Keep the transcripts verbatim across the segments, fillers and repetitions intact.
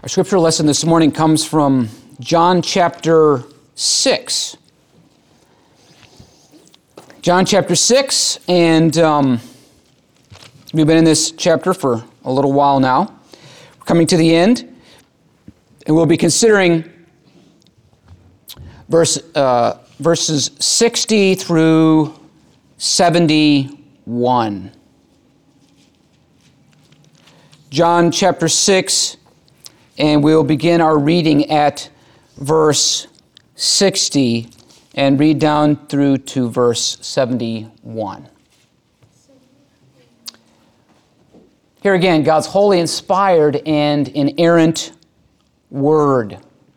Our scripture lesson this morning comes from John chapter six. John chapter six, and um, we've been in this chapter for a little while now. We're coming to the end, and we'll be considering verse, uh, verses sixty through seventy-one. John chapter six, and we'll begin our reading at verse sixty and read down through to verse seventy-one. Here again, God's holy, inspired, and inerrant word.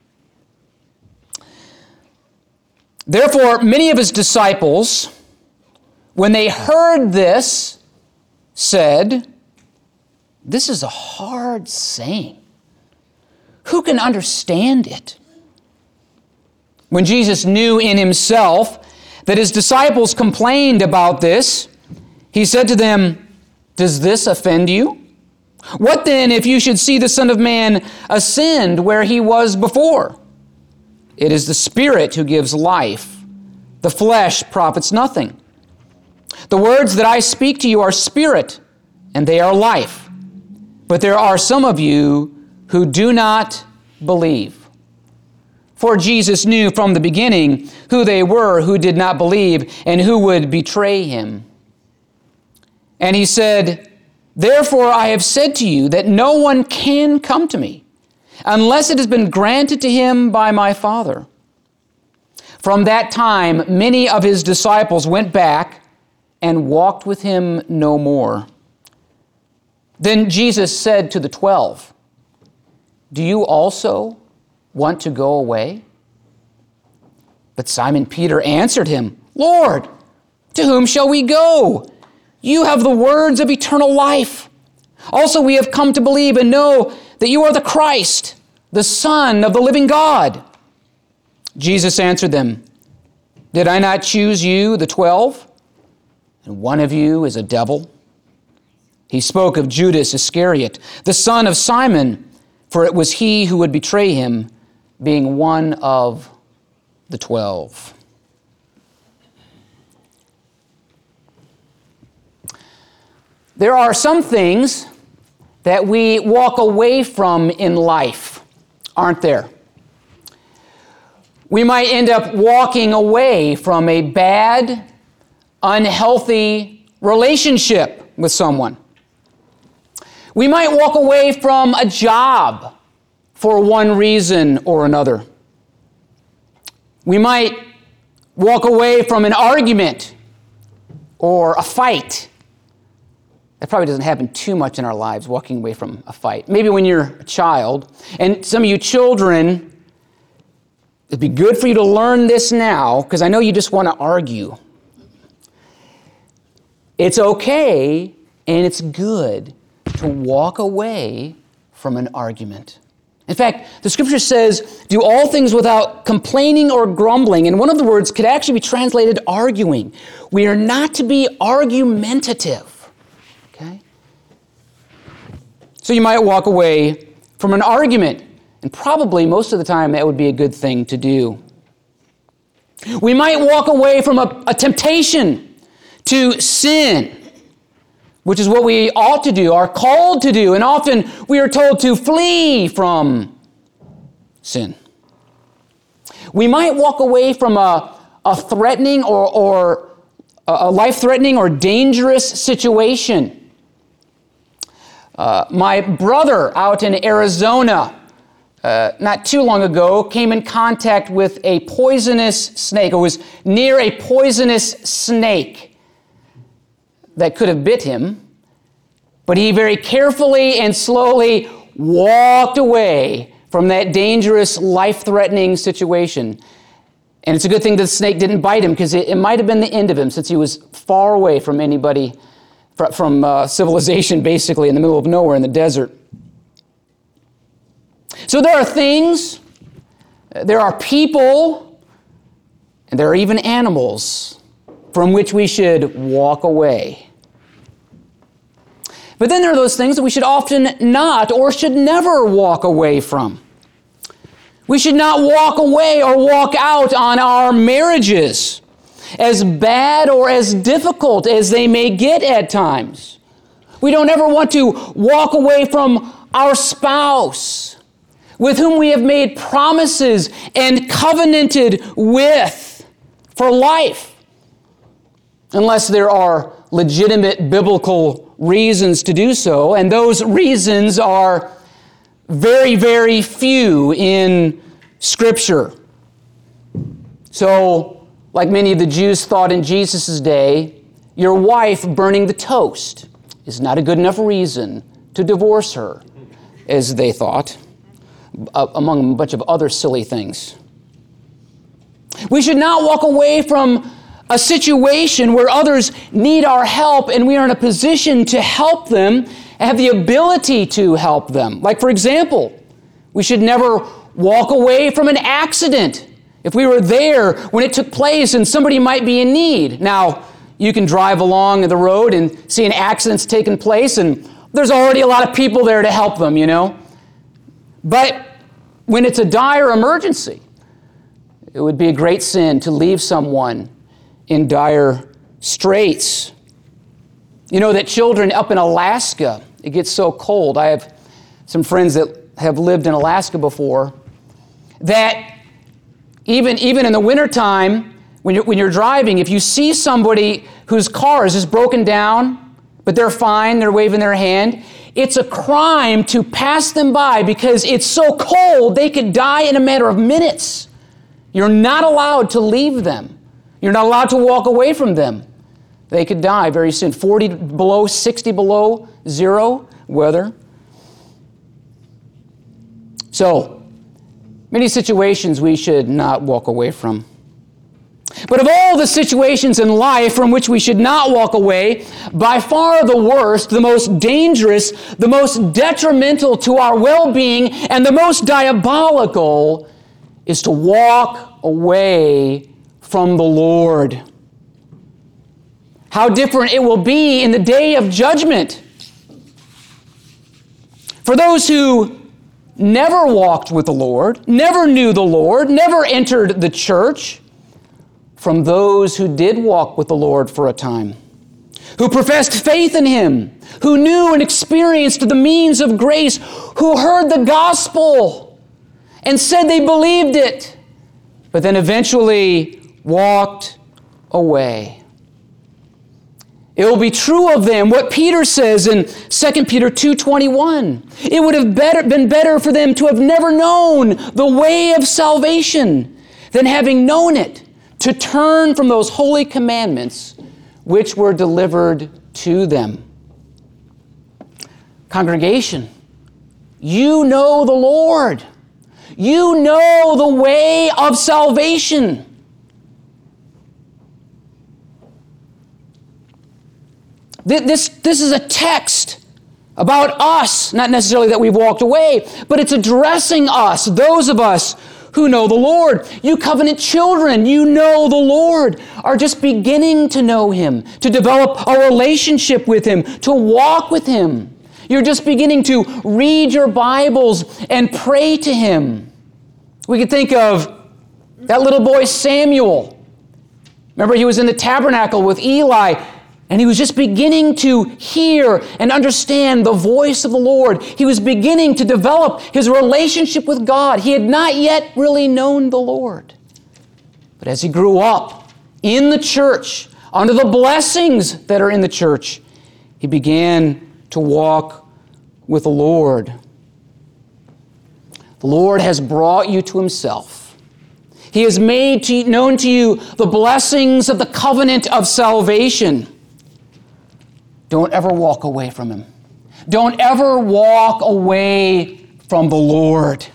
Therefore, many of his disciples, when they heard this, said, "This is a hard saying. Who can understand it?" When Jesus knew in himself that his disciples complained about this, he said to them, "Does this offend you? What then if you should see the Son of Man ascend where he was before? It is the Spirit who gives life. The flesh profits nothing. The words that I speak to you are spirit, and they are life. But there are some of you who do not believe." For Jesus knew from the beginning who they were who did not believe and who would betray him. And he said, "Therefore I have said to you that no one can come to me unless it has been granted to him by my Father." From that time, many of his disciples went back and walked with him no more. Then Jesus said to the twelve, "Do you also want to go away?" But Simon Peter answered him, "Lord, to whom shall we go? You have the words of eternal life. Also we have come to believe and know that you are the Christ, the Son of the living God." Jesus answered them, "Did I not choose you, the twelve? And one of you is a devil?" He spoke of Judas Iscariot, the son of Simon, for it was he who would betray him, being one of the twelve. There are some things that we walk away from in life, aren't there? We might end up walking away from a bad, unhealthy relationship with someone. We might walk away from a job for one reason or another. We might walk away from an argument or a fight. That probably doesn't happen too much in our lives, walking away from a fight. Maybe when you're a child. And some of you children, it'd be good for you to learn this now, because I know you just want to argue. It's okay and it's good to walk away from an argument. In fact, the scripture says, "Do all things without complaining or grumbling." And one of the words could actually be translated arguing. We are not to be argumentative. Okay? So you might walk away from an argument, and probably most of the time that would be a good thing to do. We might walk away from a, a temptation to sin, which is what we ought to do, are called to do, and often we are told to flee from sin. We might walk away from a, a threatening or, or a life-threatening or dangerous situation. Uh, my brother out in Arizona, uh, not too long ago, came in contact with a poisonous snake, or was near a poisonous snake that could have bit him, but he very carefully and slowly walked away from that dangerous, life-threatening situation. And it's a good thing that the snake didn't bite him, because it, it might have been the end of him, since he was far away from anybody, from uh, civilization, basically, in the middle of nowhere in the desert. So there are things, there are people, and there are even animals from which we should walk away. But then there are those things that we should often not or should never walk away from. We should not walk away or walk out on our marriages, as bad or as difficult as they may get at times. We don't ever want to walk away from our spouse, with whom we have made promises and covenanted with for life, unless there are legitimate biblical reasons to do so, and those reasons are very, very few in Scripture. So, like many of the Jews thought in Jesus' day, your wife burning the toast is not a good enough reason to divorce her, as they thought, among a bunch of other silly things. We should not walk away from a situation where others need our help and we are in a position to help them and have the ability to help them. Like, for example, we should never walk away from an accident if we were there when it took place and somebody might be in need. Now, you can drive along the road and see an accident's taken place and there's already a lot of people there to help them, you know. But when it's a dire emergency, it would be a great sin to leave someone in dire straits. You know that children up in Alaska, it gets so cold. I have some friends that have lived in Alaska before, that even, even in the wintertime, when you're, when you're driving, if you see somebody whose car is just broken down, but they're fine, they're waving their hand, it's a crime to pass them by because it's so cold they could die in a matter of minutes. You're not allowed to leave them. You're not allowed to walk away from them. They could die very soon. forty below, sixty below zero weather. So, many situations we should not walk away from. But of all the situations in life from which we should not walk away, by far the worst, the most dangerous, the most detrimental to our well-being, and the most diabolical is to walk away from the Lord. How different it will be in the day of judgment. For those who never walked with the Lord, never knew the Lord, never entered the church, from those who did walk with the Lord for a time, who professed faith in Him, who knew and experienced the means of grace, who heard the gospel and said they believed it, but then eventually walked away. It will be true of them what Peter says in Second Peter two twenty-one. It would have better, been better for them to have never known the way of salvation than having known it, to turn from those holy commandments which were delivered to them. Congregation, you know the Lord. You know the way of salvation. This, this is a text about us, not necessarily that we've walked away, but it's addressing us, those of us who know the Lord. You covenant children, you know the Lord, are just beginning to know Him, to develop a relationship with Him, to walk with Him. You're just beginning to read your Bibles and pray to Him. We could think of that little boy Samuel. Remember, he was in the tabernacle with Eli, and he was just beginning to hear and understand the voice of the Lord. He was beginning to develop his relationship with God. He had not yet really known the Lord. But as he grew up in the church, under the blessings that are in the church, he began to walk with the Lord. The Lord has brought you to Himself. He has made to, known to you the blessings of the covenant of salvation. Don't ever walk away from Him. Don't ever walk away from the Lord.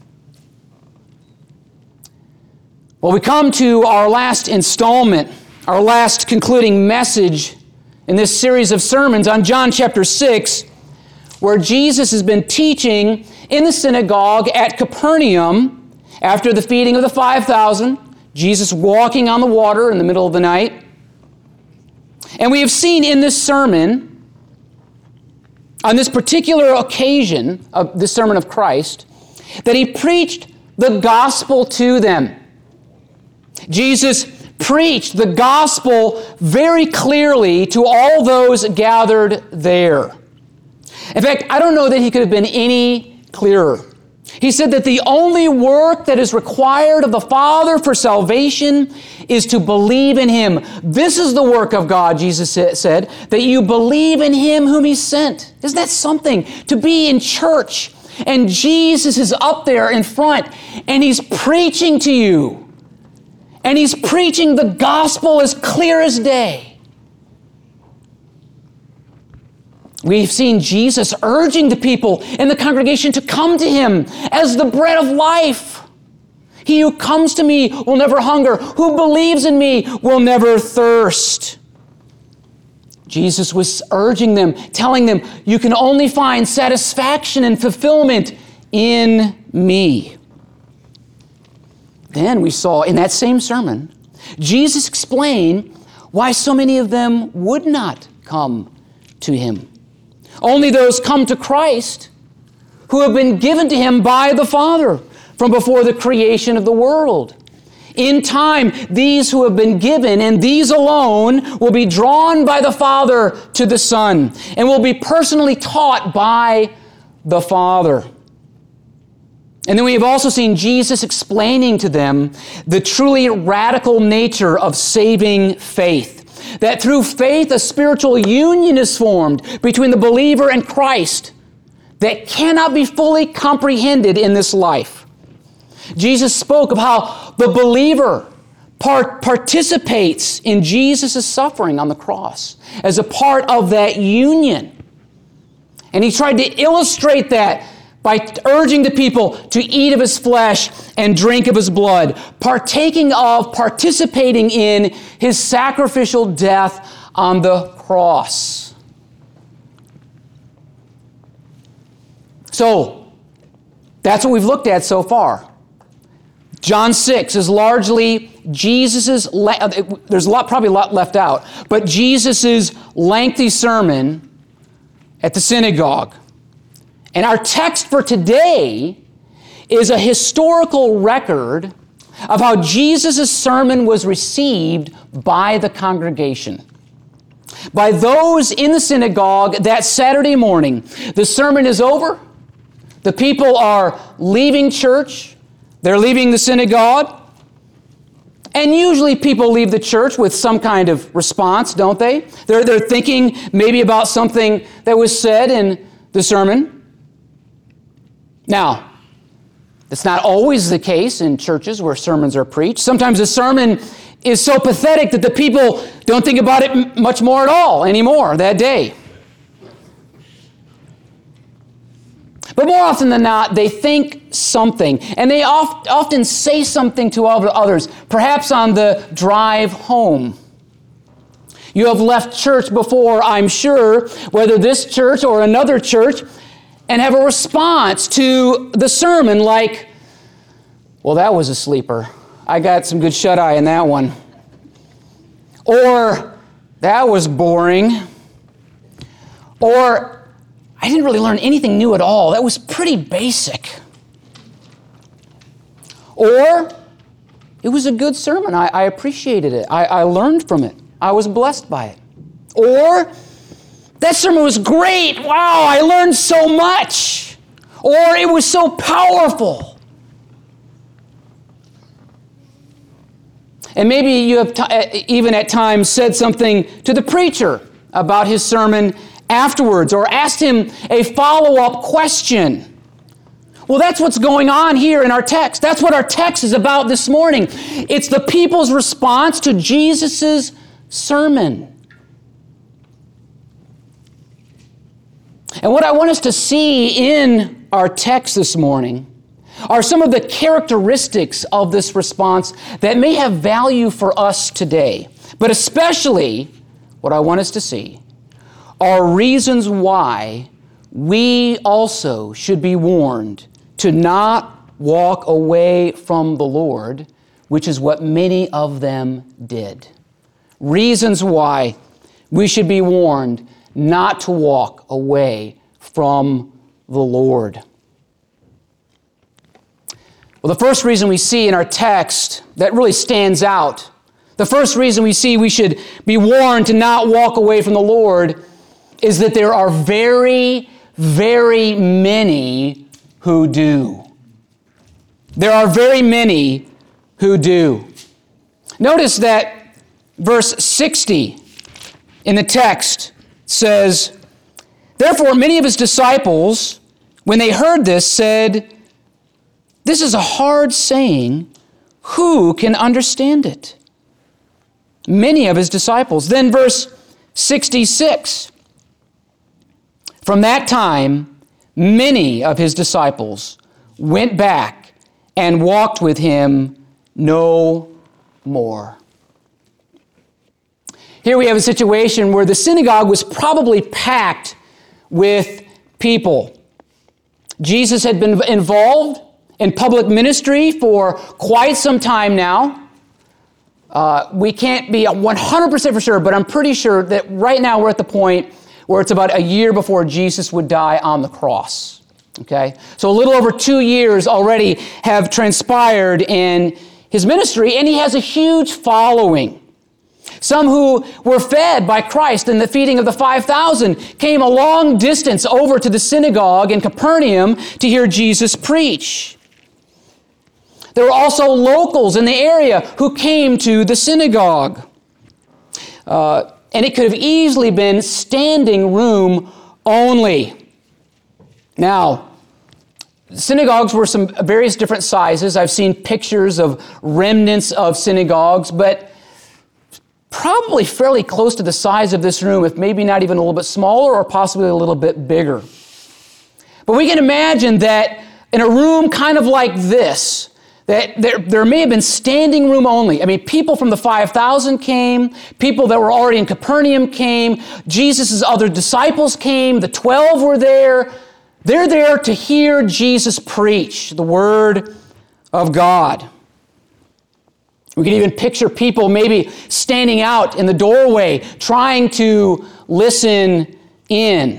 Well, we come to our last installment, our last concluding message in this series of sermons on John chapter six, where Jesus has been teaching in the synagogue at Capernaum after the feeding of the five thousand, Jesus walking on the water in the middle of the night. And we have seen in this sermon on this particular occasion of the sermon of Christ, that he preached the gospel to them. Jesus preached the gospel very clearly to all those gathered there. In fact, I don't know that he could have been any clearer. He said that the only work that is required of the Father for salvation is to believe in Him. This is the work of God, Jesus said, that you believe in Him whom He sent. Isn't that something? To be in church, and Jesus is up there in front, and He's preaching to you. And He's preaching the gospel as clear as day. We've seen Jesus urging the people in the congregation to come to Him as the bread of life. He who comes to me will never hunger. Who believes in me will never thirst. Jesus was urging them, telling them, you can only find satisfaction and fulfillment in me. Then we saw in that same sermon, Jesus explained why so many of them would not come to Him. Only those come to Christ who have been given to Him by the Father from before the creation of the world. In time, these who have been given, and these alone, will be drawn by the Father to the Son and will be personally taught by the Father. And then we have also seen Jesus explaining to them the truly radical nature of saving faith. That through faith, a spiritual union is formed between the believer and Christ that cannot be fully comprehended in this life. Jesus spoke of how the believer part- participates in Jesus' suffering on the cross as a part of that union. And He tried to illustrate that by urging the people to eat of His flesh and drink of His blood, partaking of, participating in His sacrificial death on the cross. So, that's what we've looked at so far. John six is largely Jesus's, there's a lot, probably a lot left out, but Jesus's lengthy sermon at the synagogue. And our text for today is a historical record of how Jesus' sermon was received by the congregation. By those in the synagogue that Saturday morning. The sermon is over. The people are leaving church. They're leaving the synagogue. And usually people leave the church with some kind of response, don't they? They're, they're thinking maybe about something that was said in the sermon. Now, that's not always the case in churches where sermons are preached. Sometimes a sermon is so pathetic that the people don't think about it much more at all anymore that day. But more often than not, they think something, and they oft, often say something to others, perhaps on the drive home. You have left church before, I'm sure, whether this church or another church, and have a response to the sermon like, well, that was a sleeper. I got some good shut-eye in that one. Or, that was boring. Or, I didn't really learn anything new at all. That was pretty basic. Or, it was a good sermon. I, I appreciated it. I, I learned from it. I was blessed by it. Or, that sermon was great. Wow, I learned so much. Or it was so powerful. And maybe you have t- even at times said something to the preacher about his sermon afterwards, or asked him a follow-up question. Well, that's what's going on here in our text. That's what our text is about this morning. It's the people's response to Jesus' sermon. And what I want us to see in our text this morning are some of the characteristics of this response that may have value for us today. But especially, what I want us to see are reasons why we also should be warned to not walk away from the Lord, which is what many of them did. Reasons why we should be warned not to walk away from the Lord. Well, the first reason we see in our text that really stands out, the first reason we see we should be warned to not walk away from the Lord is that there are very, very many who do. There are very many who do. Notice that verse sixty in the text says, "Therefore many of his disciples, when they heard this, said, 'This is a hard saying. Who can understand it?'" Many of his disciples. Then verse sixty-six. "From that time, many of his disciples went back and walked with him no more." Here we have a situation where the synagogue was probably packed with people. Jesus had been involved in public ministry for quite some time now. Uh, we can't be one hundred percent for sure, but I'm pretty sure that right now we're at the point where it's about a year before Jesus would die on the cross. Okay? So a little over two years already have transpired in his ministry, and he has a huge following. Some who were fed by Christ in the feeding of the five thousand came a long distance over to the synagogue in Capernaum to hear Jesus preach. There were also locals in the area who came to the synagogue. Uh, and it could have easily been standing room only. Now, synagogues were some various different sizes. I've seen pictures of remnants of synagogues, but probably fairly close to the size of this room, if maybe not even a little bit smaller or possibly a little bit bigger. But we can imagine that in a room kind of like this, that there, there may have been standing room only. I mean, people from the five thousand came, people that were already in Capernaum came, Jesus' other disciples came, the twelve were there. They're there to hear Jesus preach the Word of God. We can even picture people maybe standing out in the doorway trying to listen in.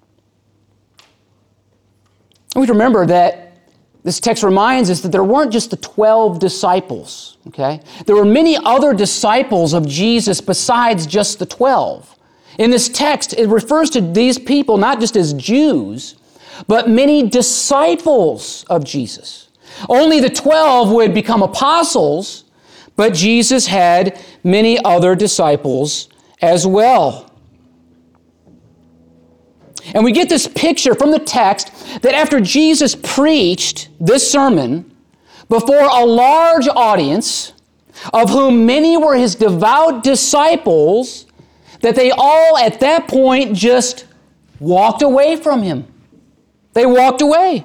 We remember that this text reminds us that there weren't just the twelve disciples, okay? There were many other disciples of Jesus besides just the twelve. In this text, it refers to these people not just as Jews, but many disciples of Jesus. Only the twelve would become apostles, but Jesus had many other disciples as well. And we get this picture from the text that after Jesus preached this sermon before a large audience, of whom many were his devout disciples, that they all at that point just walked away from him. They walked away.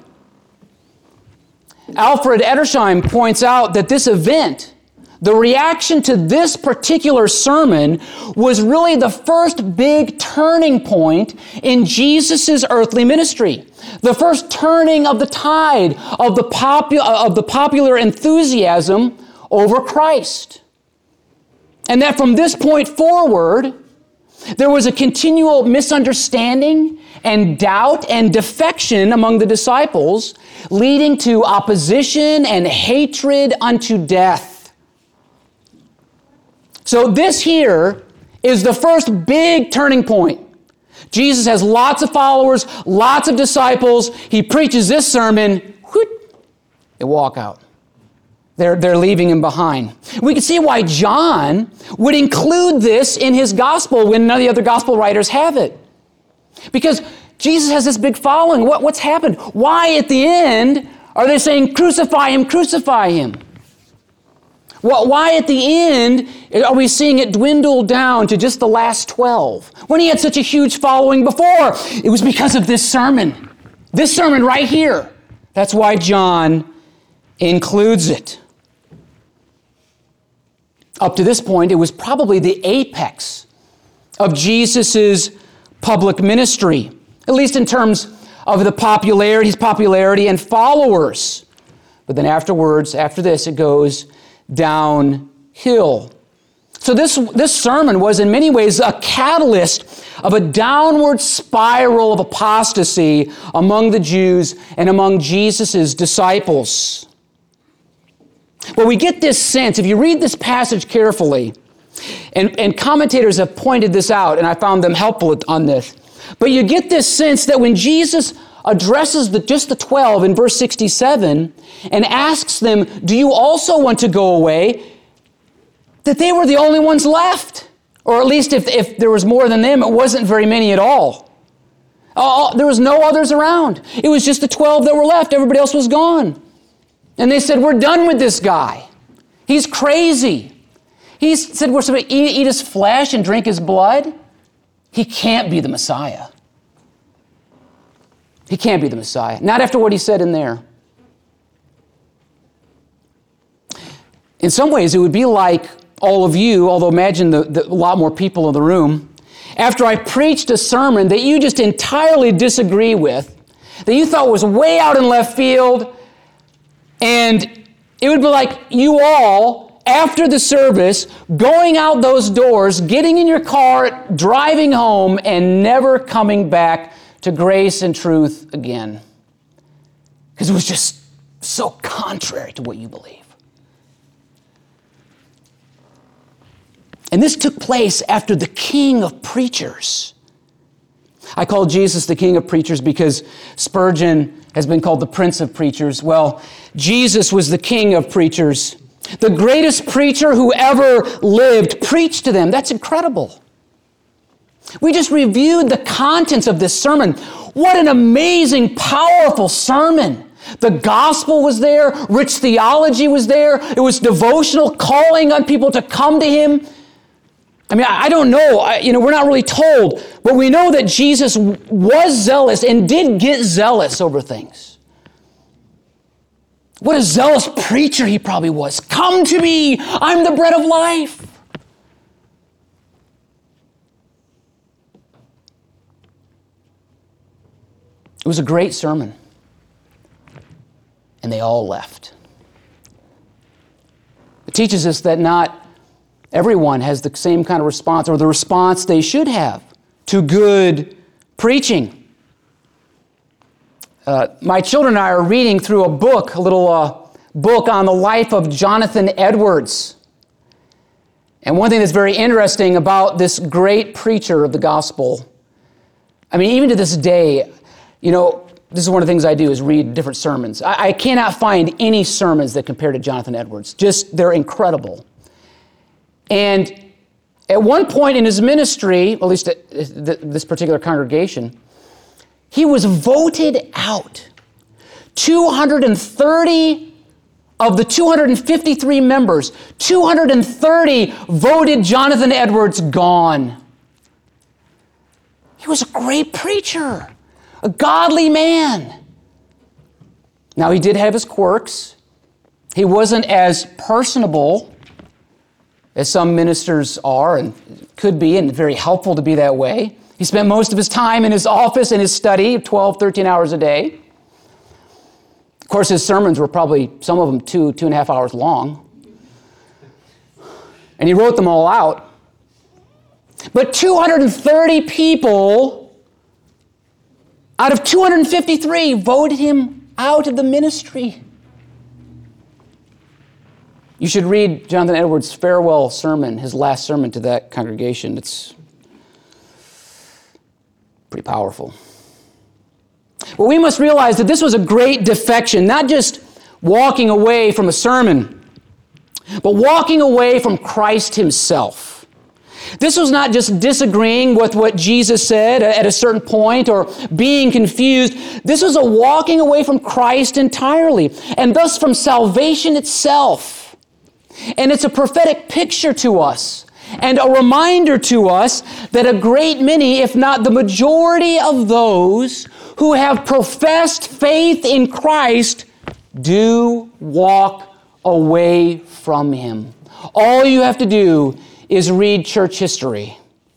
Alfred Edersheim points out that this event, the reaction to this particular sermon, was really the first big turning point in Jesus' earthly ministry. The first turning of the tide of the, popu- of the popular enthusiasm over Christ. And that from this point forward, there was a continual misunderstanding and doubt and defection among the disciples, leading to opposition and hatred unto death. So this here is the first big turning point. Jesus has lots of followers, lots of disciples. He preaches this sermon, whoop, they walk out. They're, they're leaving him behind. We can see why John would include this in his gospel when none of the other gospel writers have it. Because Jesus has this big following. What, what's happened? Why at the end are they saying, crucify him, crucify him? Well, why at the end are we seeing it dwindle down to just the last twelve? When he had such a huge following before, it was because of this sermon. This sermon right here. That's why John includes it. Up to this point, it was probably the apex of Jesus' public ministry, at least in terms of the popularity, his popularity and followers. But then afterwards, after this, it goes downhill. So this, this sermon was in many ways a catalyst of a downward spiral of apostasy among the Jews and among Jesus' disciples. Well, we get this sense, if you read this passage carefully, and, and commentators have pointed this out, and I found them helpful on this, but you get this sense that when Jesus addresses the, just the twelve in verse sixty-seven and asks them, do you also want to go away? That they were the only ones left. Or at least if, if there was more than them, it wasn't very many at all. Uh, there was no others around. It was just the twelve that were left. Everybody else was gone. And they said, we're done with this guy. He's crazy. He said we're supposed to eat, eat his flesh and drink his blood. He can't be the Messiah. He can't be the Messiah. Not after what he said in there. In some ways, it would be like all of you, although imagine the, the, a lot more people in the room, after I preached a sermon that you just entirely disagree with, that you thought was way out in left field, and it would be like you all, after the service, going out those doors, getting in your car, driving home, and never coming back to grace and truth again. Because it was just so contrary to what you believe. And this took place after the king of preachers. I call Jesus the king of preachers because Spurgeon has been called the prince of preachers. Well, Jesus was the king of preachers. The greatest preacher who ever lived preached to them. That's incredible. We just reviewed the contents of this sermon. What an amazing, powerful sermon. The gospel was there. Rich theology was there. It was devotional, calling on people to come to him. I mean, I don't know. I, you know, we're not really told. But we know that Jesus was zealous and did get zealous over things. What a zealous preacher he probably was. Come to me. I'm the bread of life. It was a great sermon. And they all left. It teaches us that not everyone has the same kind of response, or the response they should have to good preaching. Uh, my children and I are reading through a book, a little uh, book on the life of Jonathan Edwards. And one thing that's very interesting about this great preacher of the gospel, I mean, even to this day, you know, this is one of the things I do is read different sermons. I, I cannot find any sermons that compare to Jonathan Edwards. Just, they're incredible. And at one point in his ministry, at least at this particular congregation, he was voted out. two hundred thirty of the two hundred fifty-three members, two hundred thirty voted Jonathan Edwards gone. He was a great preacher, a godly man. Now, he did have his quirks. He wasn't as personable as some ministers are and could be, and very helpful to be that way. He spent most of his time in his office, in his study, twelve, thirteen hours a day. Of course, his sermons were probably, some of them, two, two and a half hours long. And he wrote them all out. But two hundred thirty people out of two hundred fifty-three voted him out of the ministry. You should read Jonathan Edwards' farewell sermon, his last sermon to that congregation. It's pretty powerful. Well, we must realize that this was a great defection, not just walking away from a sermon, but walking away from Christ himself. This was not just disagreeing with what Jesus said at a certain point or being confused. This was a walking away from Christ entirely, and thus from salvation itself. And it's a prophetic picture to us and a reminder to us that a great many, if not the majority of those who have professed faith in Christ, do walk away from him. All you have to do is read church history.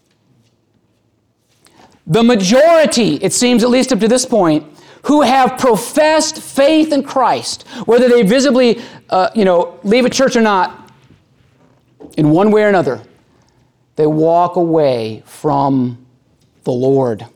The majority, it seems at least up to this point, who have professed faith in Christ, whether they visibly, uh, you know, leave a church or not, in one way or another, they walk away from the Lord.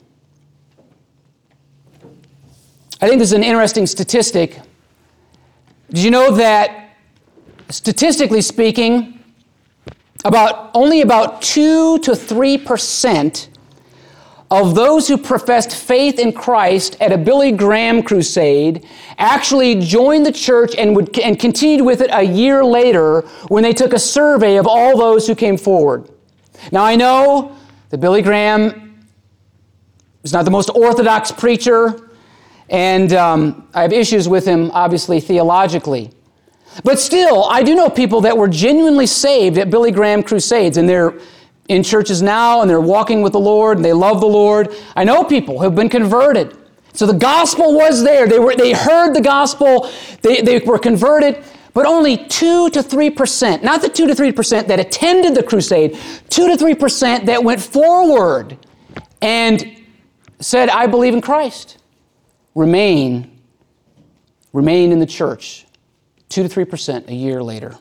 I think this is an interesting statistic. Did you know that, statistically speaking, about only about two to three percent of those who professed faith in Christ at a Billy Graham crusade actually joined the church and would and continued with it a year later when they took a survey of all those who came forward? Now, I know that Billy Graham is not the most orthodox preacher, and um, I have issues with him, obviously, theologically. But still, I do know people that were genuinely saved at Billy Graham crusades, and they're in churches now, and they're walking with the Lord, and they love the Lord. I know people who have been converted. So the gospel was there. They were they heard the gospel. They, they were converted. But only two to three percent, not the two to three percent that attended the crusade, two to three percent that went forward and said, I believe in Christ, remain, remain in the church. two to three percent a year later.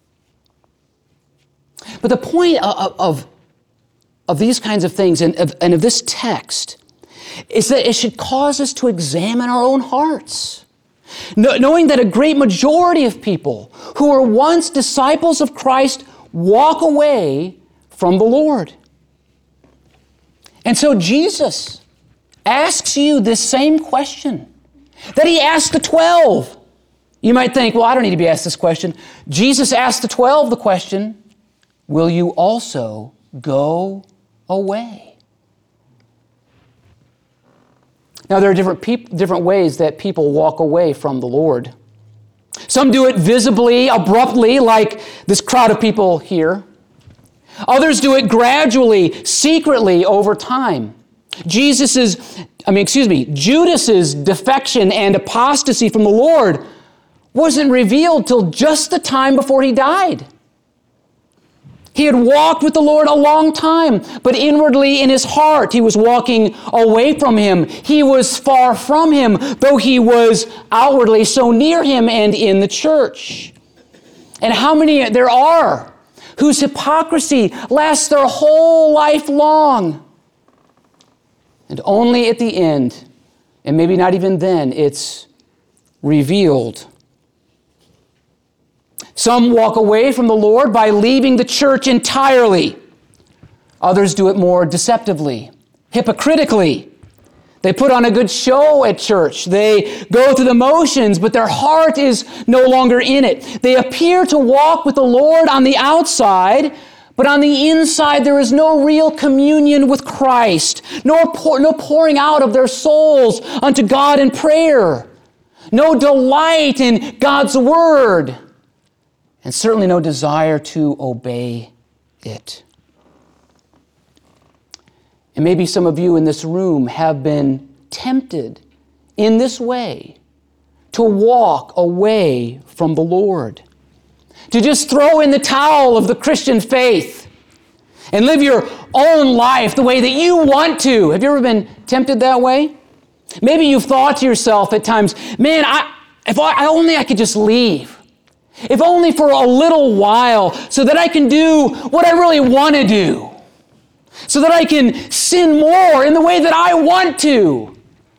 But the point of, of, of these kinds of things and of, and of this text is that it should cause us to examine our own hearts. Knowing that a great majority of people who were once disciples of Christ walk away from the Lord. And so Jesus asks you this same question that he asked the twelve. You might think, well, I don't need to be asked this question. Jesus asked the twelve the question, will you also go away? Now, there are different peop- different ways that people walk away from the Lord. Some do it visibly, abruptly, like this crowd of people here. Others do it gradually, secretly, over time. Jesus's, I mean, excuse me, Judas's defection and apostasy from the Lord wasn't revealed till just the time before he died. He had walked with the Lord a long time, but inwardly in his heart, he was walking away from him. He was far from him, though he was outwardly so near him and in the church. And how many there are whose hypocrisy lasts their whole life long. And only at the end, and maybe not even then, it's revealed. Some walk away from the Lord by leaving the church entirely. Others do it more deceptively, hypocritically. They put on a good show at church. They go through the motions, but their heart is no longer in it. They appear to walk with the Lord on the outside, but on the inside there is no real communion with Christ, no, pour, no pouring out of their souls unto God in prayer, no delight in God's word, and certainly no desire to obey it. And maybe some of you in this room have been tempted in this way to walk away from the Lord, to just throw in the towel of the Christian faith and live your own life the way that you want to. Have you ever been tempted that way? Maybe you've thought to yourself at times, man, I, if I, I only I could just leave. If only for a little while, so that I can do what I really want to do. So that I can sin more in the way that I want to.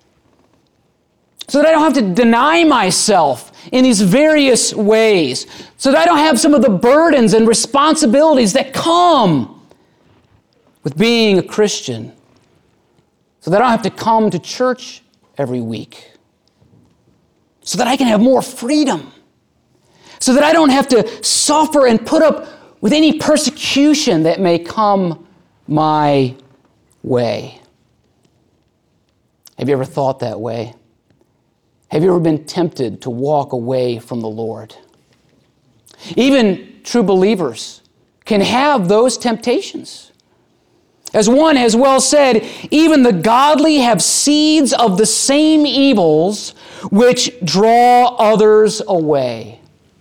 So that I don't have to deny myself in these various ways. So that I don't have some of the burdens and responsibilities that come with being a Christian. So that I don't have to come to church every week. So that I can have more freedom. So that I don't have to suffer and put up with any persecution that may come my way. Have you ever thought that way? Have you ever been tempted to walk away from the Lord? Even true believers can have those temptations. As one has well said, even the godly have seeds of the same evils which draw others away.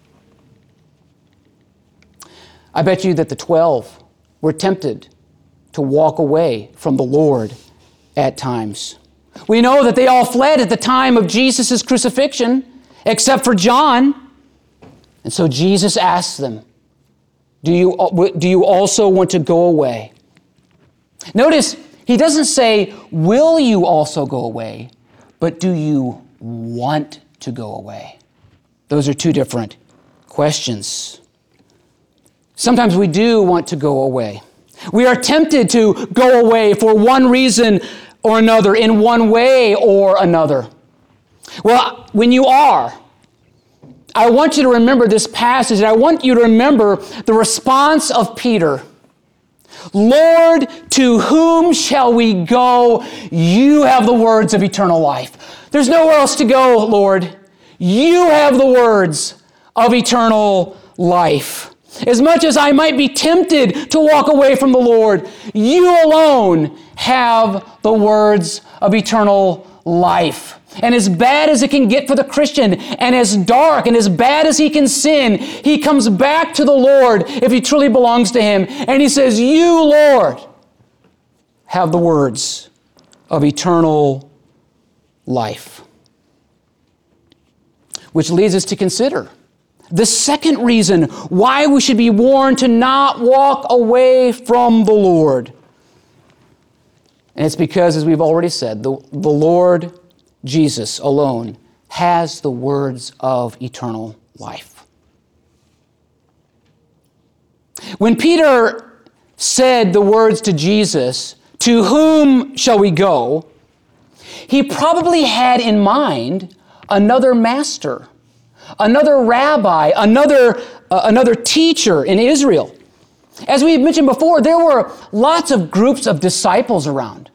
I bet you that the twelve were tempted to walk away from the Lord at times. We know that they all fled at the time of Jesus' crucifixion, except for John. And so Jesus asks them, do you, do you also want to go away? Notice, he doesn't say, will you also go away, but do you want to go away? Those are two different questions. Sometimes we do want to go away. We are tempted to go away for one reason or another, in one way or another. Well, when you are, I want you to remember this passage, and I want you to remember the response of Peter. Lord, to whom shall we go? You have the words of eternal life. There's nowhere else to go, Lord. You have the words of eternal life. As much as I might be tempted to walk away from the Lord, you alone have the words of eternal life. And as bad as it can get for the Christian, and as dark and as bad as he can sin, he comes back to the Lord if he truly belongs to him. And he says, you, Lord, have the words of eternal life. Which leads us to consider the second reason why we should be warned to not walk away from the Lord. And it's because, as we've already said, the, the Lord Jesus alone has the words of eternal life. When Peter said the words to Jesus, to whom shall we go? He probably had in mind another master, another rabbi, another, uh, another teacher in Israel. As we mentioned before, there were lots of groups of disciples around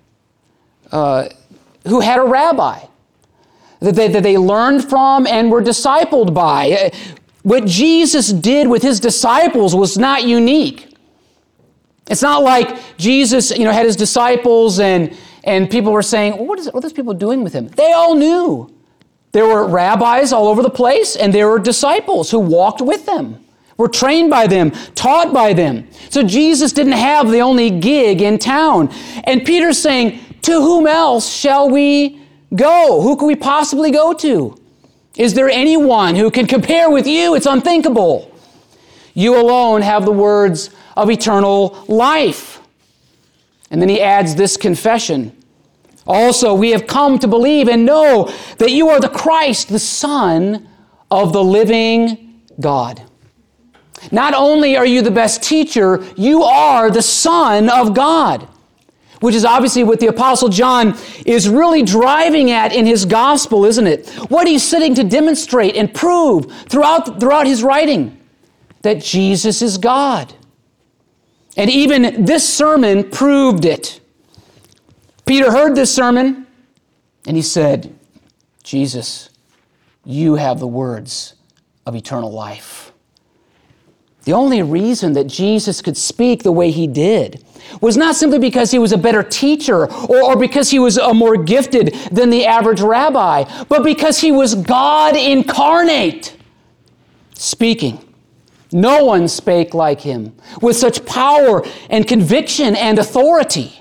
uh, who had a rabbi that they, that they learned from and were discipled by. What Jesus did with his disciples was not unique. It's not like Jesus, you know, had his disciples and, and people were saying, well, what, is, what are those people doing with him? They all knew. There were rabbis all over the place, and there were disciples who walked with them, were trained by them, taught by them. So Jesus didn't have the only gig in town. And Peter's saying, to whom else shall we go? Who can we possibly go to? Is there anyone who can compare with you? It's unthinkable. You alone have the words of eternal life. And then he adds this confession. Also, we have come to believe and know that you are the Christ, the Son of the living God. Not only are you the best teacher, you are the Son of God, which is obviously what the Apostle John is really driving at in his gospel, isn't it? What he's sitting to demonstrate and prove throughout, throughout his writing, that Jesus is God. And even this sermon proved it. Peter heard this sermon, and he said, Jesus, you have the words of eternal life. The only reason that Jesus could speak the way he did was not simply because he was a better teacher or, or because he was a more gifted than the average rabbi, but because he was God incarnate speaking. No one spake like him with such power and conviction and authority.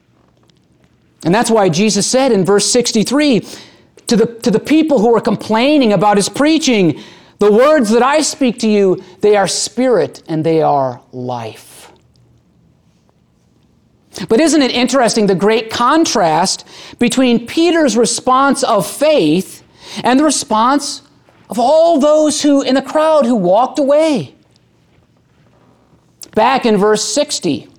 And that's why Jesus said in verse sixty-three to the, to the people who were complaining about his preaching, the words that I speak to you, they are spirit and they are life. But isn't it interesting the great contrast between Peter's response of faith and the response of all those who in the crowd who walked away? Back in verse sixty.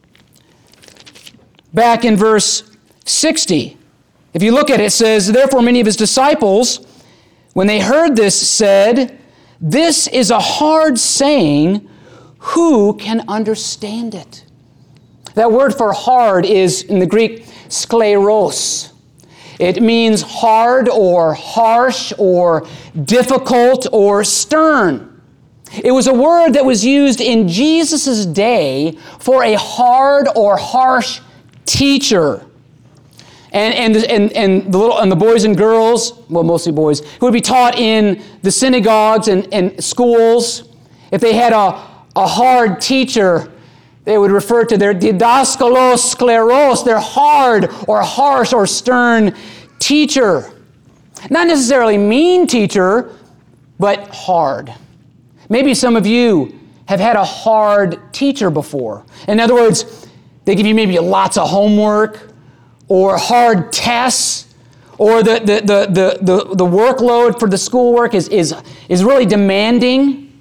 Back in verse sixty. If you look at it, it says, therefore many of his disciples, when they heard this, said, this is a hard saying, who can understand it? That word for hard is in the Greek skleros. It means hard or harsh or difficult or stern. It was a word that was used in Jesus' day for a hard or harsh teacher. And, and, and, and, the little, and the boys and girls, well, mostly boys, who would be taught in the synagogues and, and schools, if they had a, a hard teacher, they would refer to their didaskalos skleros, their hard or harsh or stern teacher. Not necessarily mean teacher, but hard. Maybe some of you have had a hard teacher before. In other words, they give you maybe lots of homework or hard tests, or the, the, the, the, the, the workload for the schoolwork is, is, is really demanding.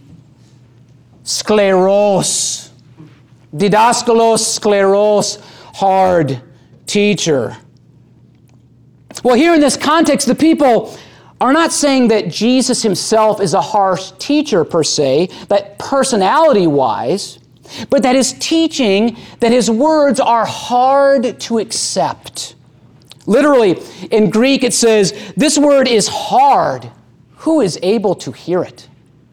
Skleros. Didaskalos skleros, hard teacher. Well, here in this context, the people are not saying that Jesus himself is a harsh teacher per se, that personality-wise, but that his teaching, that his words are hard to accept. Literally, in Greek it says, this word is hard. Who is able to hear it?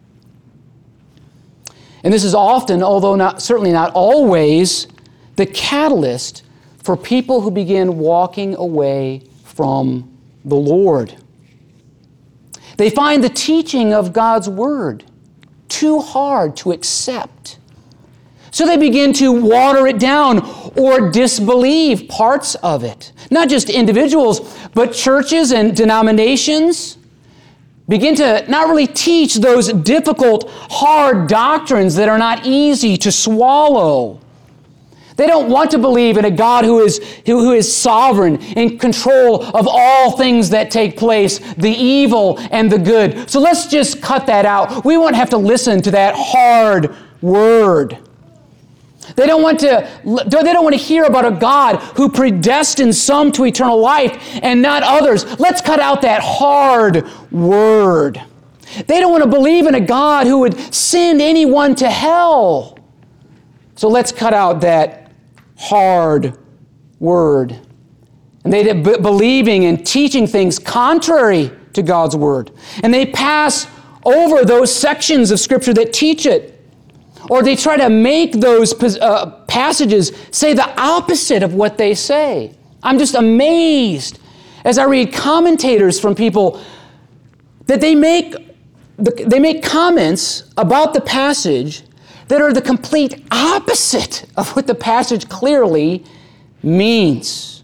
And this is often, although not certainly not always, the catalyst for people who begin walking away from the Lord. They find the teaching of God's Word too hard to accept. So they begin to water it down or disbelieve parts of it. Not just individuals, but churches and denominations begin to not really teach those difficult, hard doctrines that are not easy to swallow. They don't want to believe in a God who is, who, who is sovereign, in control of all things that take place, the evil and the good. So let's just cut that out. We won't have to listen to that hard word. They don't want to, they don't want to hear about a God who predestined some to eternal life and not others. Let's cut out that hard word. They don't want to believe in a God who would send anyone to hell. So let's cut out that hard word. And they b- believing and teaching things contrary to God's word. And they pass over those sections of Scripture that teach it. Or they try to make those uh, passages say the opposite of what they say. I'm just amazed as I read commentators from people that they make, they make comments about the passage that are the complete opposite of what the passage clearly means.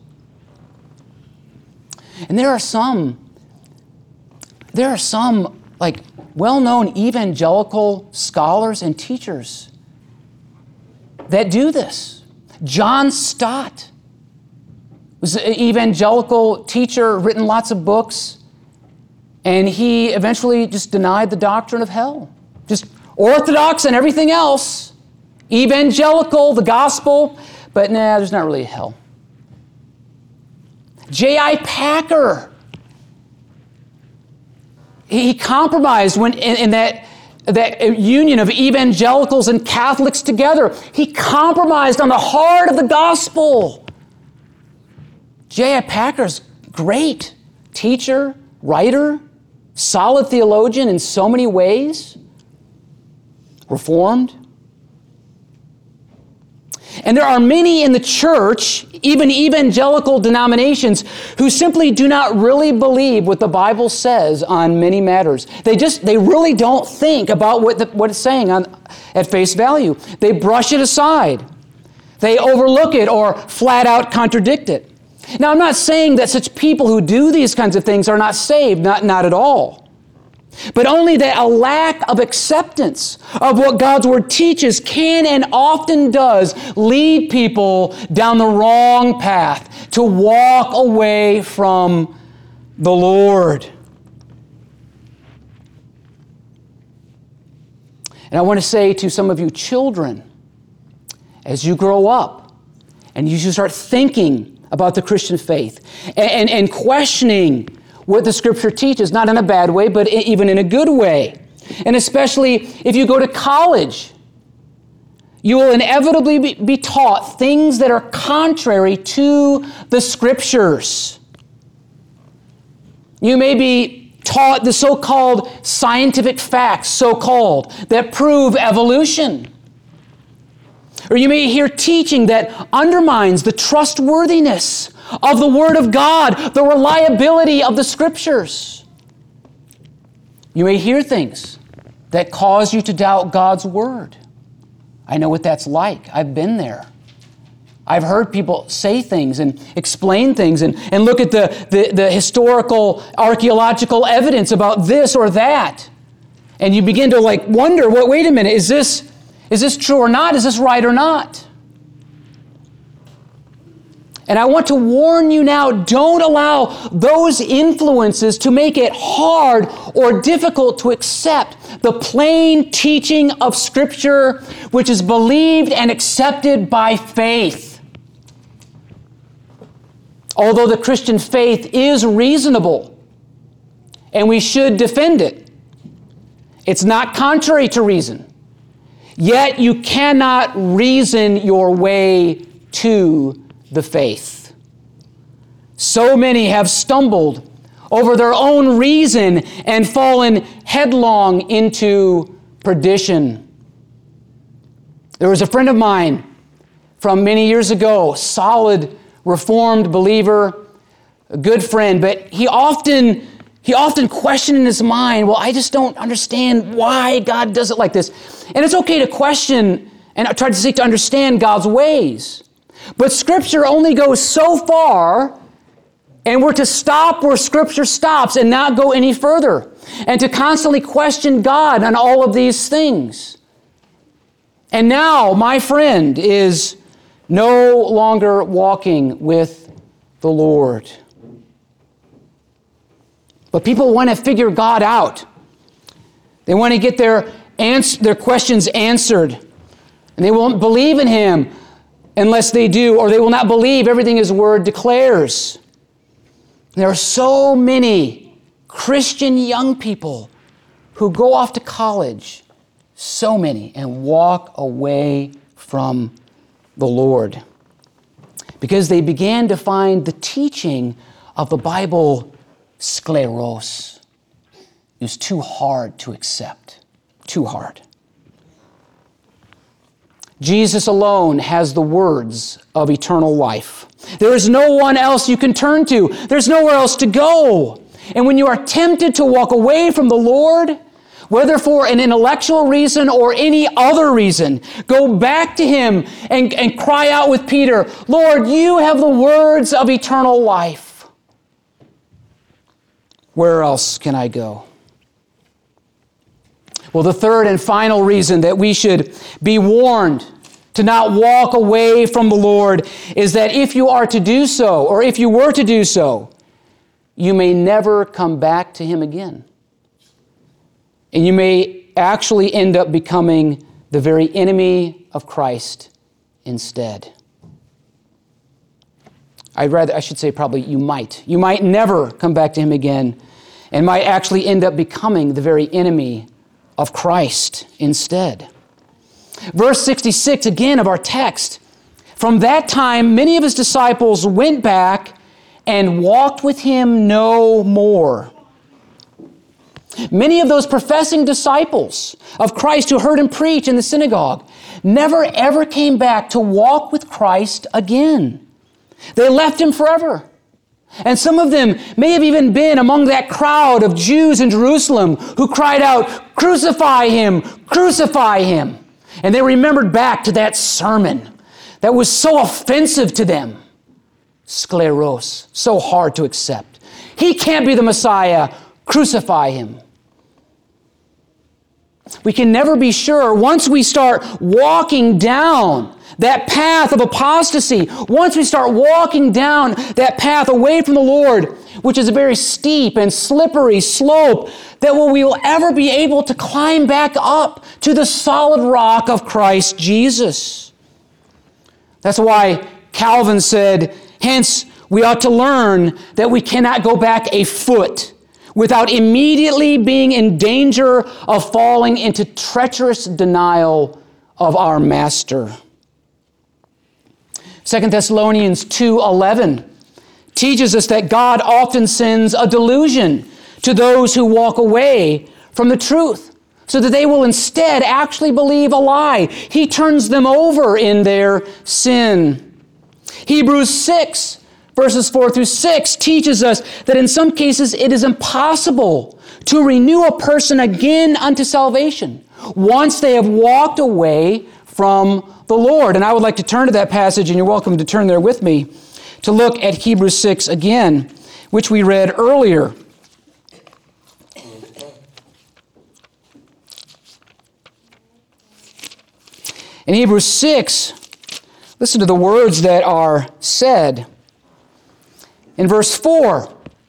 And there are some, there are some like well-known evangelical scholars and teachers that do this. John Stott was an evangelical teacher, written lots of books, and he eventually just denied the doctrine of hell. Just orthodox and everything else, evangelical, the gospel, but nah, there's not really a hell. J I Packer, he compromised when in, in that, that union of evangelicals and Catholics together. He compromised on the heart of the gospel. J I Packer's great teacher, writer, solid theologian in so many ways. Reformed. And there are many in the church, even evangelical denominations, who simply do not really believe what the Bible says on many matters. They just, they really don't think about what, the, what it's saying on, at face value. They brush it aside. They overlook it or flat out contradict it. Now, I'm not saying that such people who do these kinds of things are not saved, not, not at all. But only that a lack of acceptance of what God's Word teaches can and often does lead people down the wrong path, to walk away from the Lord. And I want to say to some of you children, as you grow up and you start thinking about the Christian faith and, and, and questioning what the Scripture teaches, not in a bad way, but even in a good way. And especially if you go to college, you will inevitably be taught things that are contrary to the Scriptures. You may be taught the so-called scientific facts, so-called, that prove evolution. Or you may hear teaching that undermines the trustworthiness of the Word of God, the reliability of the Scriptures. You may hear things that cause you to doubt God's Word. I know what that's like. I've been there. I've heard people say things and explain things and, and look at the, the, the historical, archaeological evidence about this or that. And you begin to like wonder, well, wait a minute, is this, Is this true or not? Is this right or not? And I want to warn you now, don't allow those influences to make it hard or difficult to accept the plain teaching of Scripture, which is believed and accepted by faith. Although the Christian faith is reasonable, and we should defend it, it's not contrary to reason. Yet you cannot reason your way to the faith. So many have stumbled over their own reason and fallen headlong into perdition. There was a friend of mine from many years ago, solid Reformed believer, a good friend, but he often he often questioned in his mind, well, I just don't understand why God does it like this. And it's okay to question and try to seek to understand God's ways. But Scripture only goes so far, and we're to stop where Scripture stops and not go any further, and to constantly question God on all of these things. And now my friend is no longer walking with the Lord. But people want to figure God out. They want to get their ans- their questions answered. And they won't believe in Him unless they do, or they will not believe everything His Word declares. There are so many Christian young people who go off to college, so many, and walk away from the Lord because they began to find the teaching of the Bible scleros. It was too hard to accept, too hard. Jesus alone has the words of eternal life. There is no one else you can turn to. There's nowhere else to go. And when you are tempted to walk away from the Lord, whether for an intellectual reason or any other reason, go back to Him and, and cry out with Peter, Lord, you have the words of eternal life. Where else can I go? Well, the third and final reason that we should be warned to not walk away from the Lord is that if you are to do so, or if you were to do so, you may never come back to Him again. And you may actually end up becoming the very enemy of Christ instead. I'd rather, I should say probably you might. You might never come back to Him again and might actually end up becoming the very enemy of Christ instead. Verse sixty-six, again, of our text. From that time, many of His disciples went back and walked with Him no more. Many of those professing disciples of Christ who heard Him preach in the synagogue never ever came back to walk with Christ again. They left Him forever. And some of them may have even been among that crowd of Jews in Jerusalem who cried out, "Crucify Him! Crucify Him!" And they remembered back to that sermon that was so offensive to them. Scleros, so hard to accept. He can't be the Messiah. Crucify Him. We can never be sure once we start walking down that path of apostasy, once we start walking down that path away from the Lord, which is a very steep and slippery slope, that we will ever be able to climb back up to the solid rock of Christ Jesus. That's why Calvin said, hence we ought to learn that we cannot go back a foot without immediately being in danger of falling into treacherous denial of our Master. Second Thessalonians two eleven teaches us that God often sends a delusion to those who walk away from the truth, so that they will instead actually believe a lie. He turns them over in their sin. Hebrews six, verses four through six teaches us that in some cases it is impossible to renew a person again unto salvation once they have walked away from the Lord. And I would like to turn to that passage, and you're welcome to turn there with me, to look at Hebrews six again, which we read earlier. In Hebrews six, listen to the words that are said. In verse four,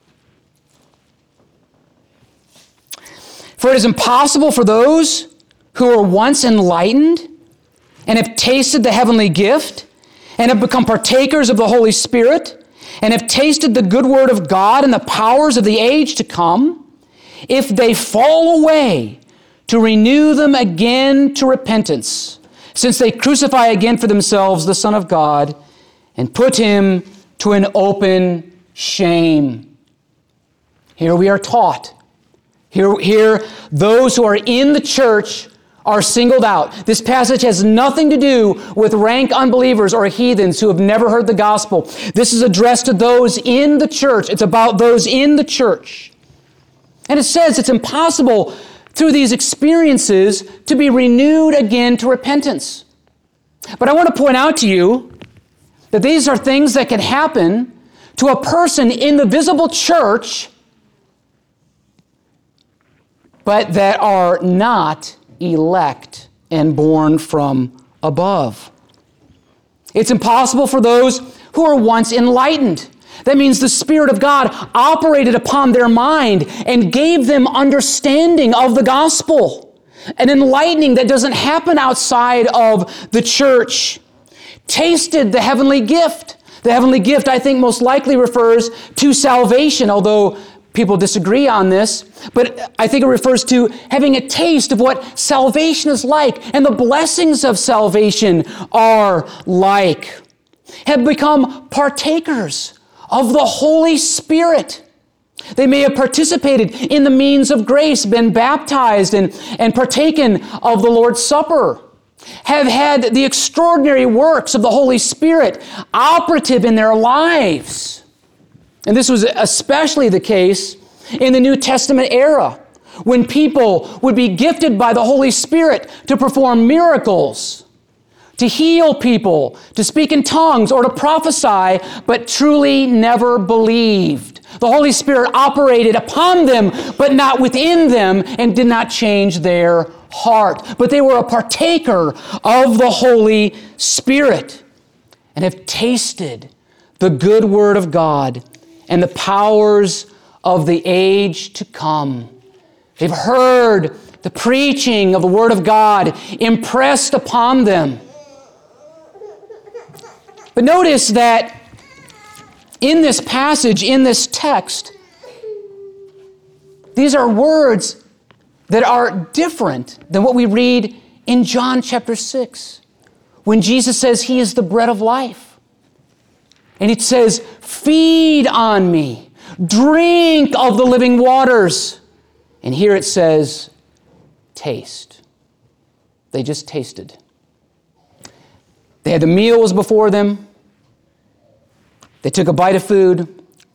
"For it is impossible for those who were once enlightened and have tasted the heavenly gift and have become partakers of the Holy Spirit and have tasted the good word of God and the powers of the age to come, if they fall away, to renew them again to repentance, since they crucify again for themselves the Son of God and put him to an open shame." Here we are taught. Here, here those who are in the church are singled out. This passage has nothing to do with rank unbelievers or heathens who have never heard the gospel. This is addressed to those in the church. It's about those in the church. And it says it's impossible through these experiences to be renewed again to repentance. But I want to point out to you that these are things that can happen to a person in the visible church, but that are not elect and born from above. It's impossible for those who were once enlightened. That means the Spirit of God operated upon their mind and gave them understanding of the gospel. An enlightening that doesn't happen outside of the church. Tasted the heavenly gift. The heavenly gift, I think, most likely refers to salvation, although people disagree on this. But I think it refers to having a taste of what salvation is like and the blessings of salvation are like. Have become partakers of the Holy Spirit. They may have participated in the means of grace, been baptized and, and partaken of the Lord's Supper. Have had the extraordinary works of the Holy Spirit operative in their lives. And this was especially the case in the New Testament era, when people would be gifted by the Holy Spirit to perform miracles, to heal people, to speak in tongues, or to prophesy, but truly never believed. The Holy Spirit operated upon them, but not within them, and did not change their heart. But they were a partaker of the Holy Spirit and have tasted the good word of God and the powers of the age to come. They've heard the preaching of the word of God impressed upon them. But notice that in this passage, in this text, these are words that are different than what we read in John chapter six, when Jesus says he is the bread of life. And it says, "Feed on me, drink of the living waters." And here it says, taste. They just tasted. They had the meals before them. They took a bite of food.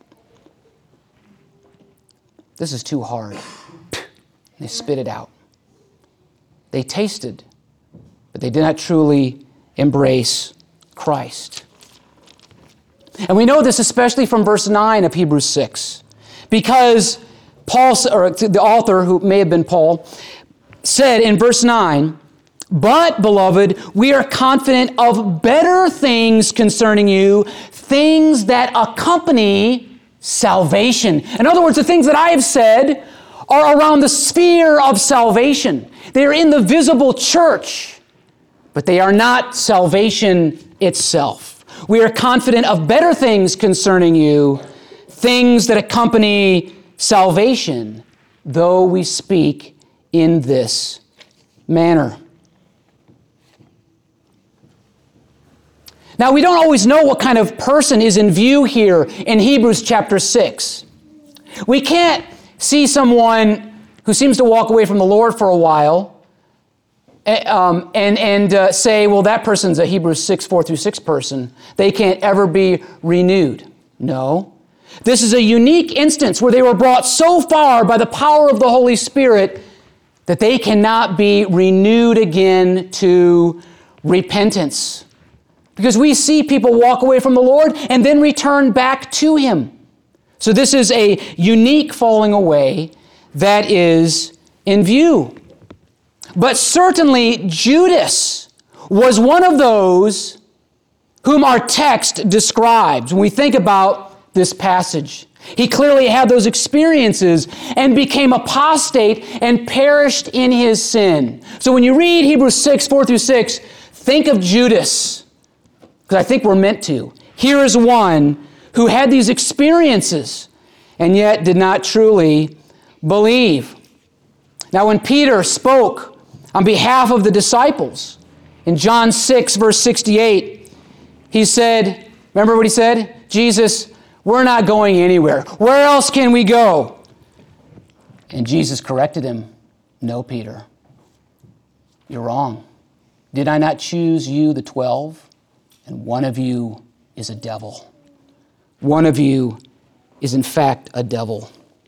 This is too hard. They spit it out. They tasted, but they did not truly embrace Christ. And we know this especially from verse nine of Hebrews six, because Paul, or the author, who may have been Paul, said in verse nine, "But, beloved, we are confident of better things concerning you, things that accompany salvation." In other words, the things that I have said are around the sphere of salvation. They are in the visible church, but they are not salvation itself. We are confident of better things concerning you, things that accompany salvation, though we speak in this manner. Now, we don't always know what kind of person is in view here in Hebrews chapter six. We can't see someone who seems to walk away from the Lord for a while um, and, and uh, say, well, that person's a Hebrews six, four through six person. They can't ever be renewed. No. This is a unique instance where they were brought so far by the power of the Holy Spirit that they cannot be renewed again to repentance. Because we see people walk away from the Lord and then return back to Him. So this is a unique falling away that is in view. But certainly Judas was one of those whom our text describes when we think about this passage. He clearly had those experiences and became apostate and perished in his sin. So when you read Hebrews six, four through six, think of Judas, because I think we're meant to. Here is one who had these experiences and yet did not truly believe. Now when Peter spoke on behalf of the disciples in John six, verse sixty-eight, he said, remember what he said? Jesus, we're not going anywhere. Where else can we go? And Jesus corrected him. No, Peter, you're wrong. Did I not choose you, the twelve? And one of you is a devil. One of you is in fact a devil.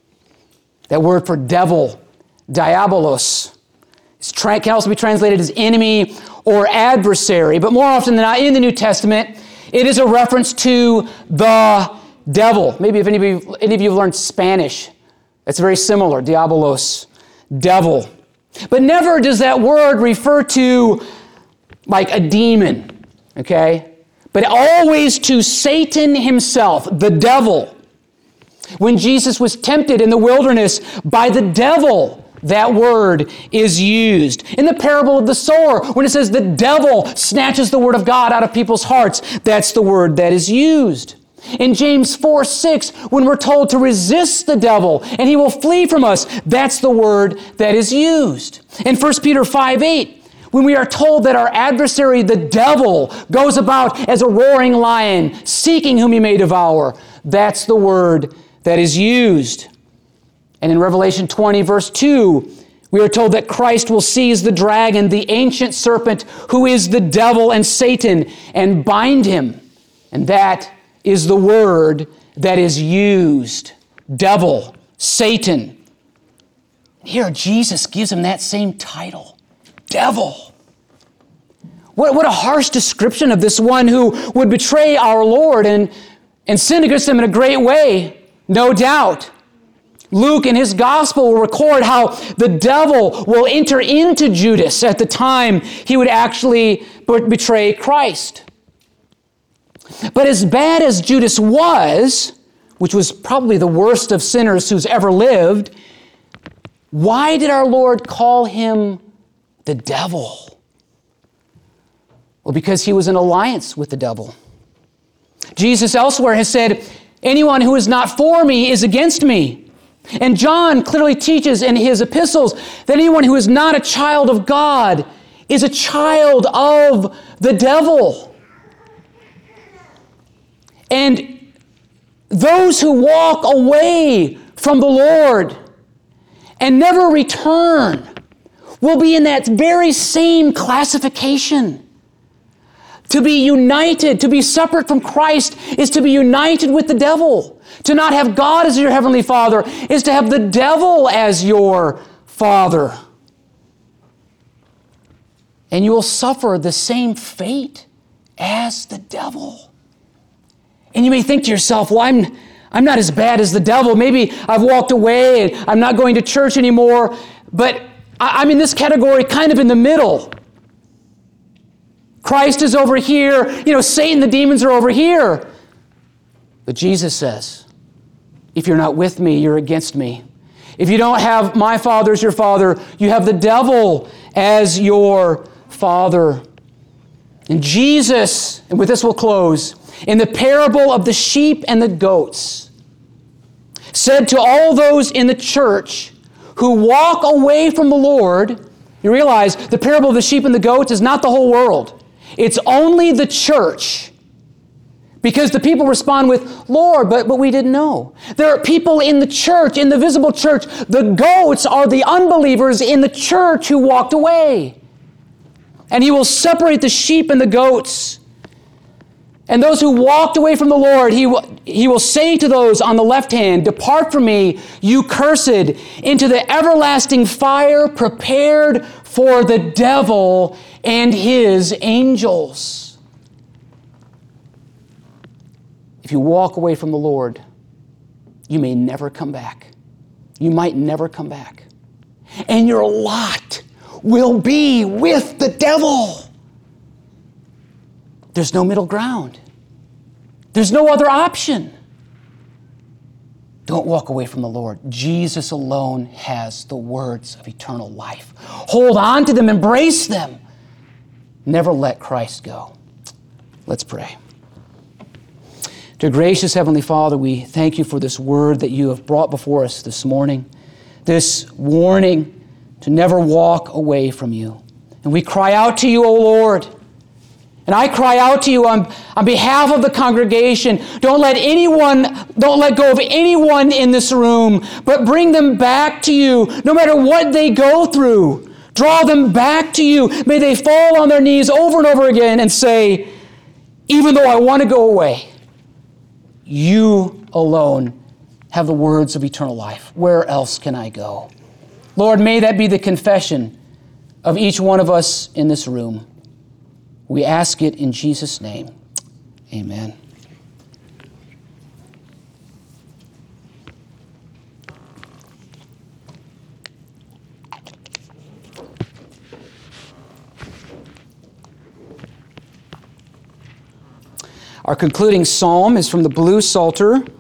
That word for devil, diabolos, can also be translated as enemy or adversary. But more often than not in the New Testament, it is a reference to the devil. Maybe if any of you, any of you have learned Spanish, it's very similar, diabolos, devil. But never does that word refer to like a demon, okay? But always to Satan himself, the devil. When Jesus was tempted in the wilderness by the devil, that word is used. In the parable of the sower, when it says the devil snatches the word of God out of people's hearts, that's the word that is used. In James four six, when we're told to resist the devil and he will flee from us, that's the word that is used. In First Peter five eight, when we are told that our adversary, the devil, goes about as a roaring lion, seeking whom he may devour, that's the word that is used. And in Revelation twenty, verse two, we are told that Christ will seize the dragon, the ancient serpent, who is the devil and Satan, and bind him. And that is the word that is used. Devil, Satan. Here Jesus gives him that same title. Devil. What, what a harsh description of this one who would betray our Lord and, and sin against him in a great way, no doubt. Luke in his gospel will record how the devil will enter into Judas at the time he would actually betray Christ. But as bad as Judas was, which was probably the worst of sinners who's ever lived, why did our Lord call him the devil? Well, because he was in alliance with the devil. Jesus elsewhere has said, anyone who is not for me is against me. And John clearly teaches in his epistles that anyone who is not a child of God is a child of the devil. And those who walk away from the Lord and never return will be in that very same classification. To be united, to be separate from Christ, is to be united with the devil. To not have God as your heavenly Father is to have the devil as your father. And you will suffer the same fate as the devil. And you may think to yourself, well, I'm, I'm not as bad as the devil. Maybe I've walked away and I'm not going to church anymore. But I'm in this category kind of in the middle. Christ is over here. You know, Satan, the demons are over here. But Jesus says, if you're not with me, you're against me. If you don't have my Father as your Father, you have the devil as your father. And Jesus, and with this we'll close, in the parable of the sheep and the goats, said to all those in the church who walk away from the Lord, you realize the parable of the sheep and the goats is not the whole world. It's only the church. Because the people respond with, Lord, but, but we didn't know. There are people in the church, in the visible church. The goats are the unbelievers in the church who walked away. And he will separate the sheep and the goats. And those who walked away from the Lord, he will, he will say to those on the left hand, depart from me, you cursed, into the everlasting fire prepared for the devil and his angels. If you walk away from the Lord, you may never come back. You might never come back. And your lot will be with the devil. There's no middle ground. There's no other option. Don't walk away from the Lord. Jesus alone has the words of eternal life. Hold on to them, embrace them. Never let Christ go. Let's pray. Dear gracious Heavenly Father, we thank you for this word that you have brought before us this morning, this warning to never walk away from you. And we cry out to you, O Lord. And I cry out to you on, on behalf of the congregation, don't let anyone, don't let go of anyone in this room, but bring them back to you, no matter what they go through. Draw them back to you. May they fall on their knees over and over again and say, even though I want to go away, you alone have the words of eternal life. Where else can I go? Lord, may that be the confession of each one of us in this room. We ask it in Jesus' name. Amen. Our concluding psalm is from the Blue Psalter,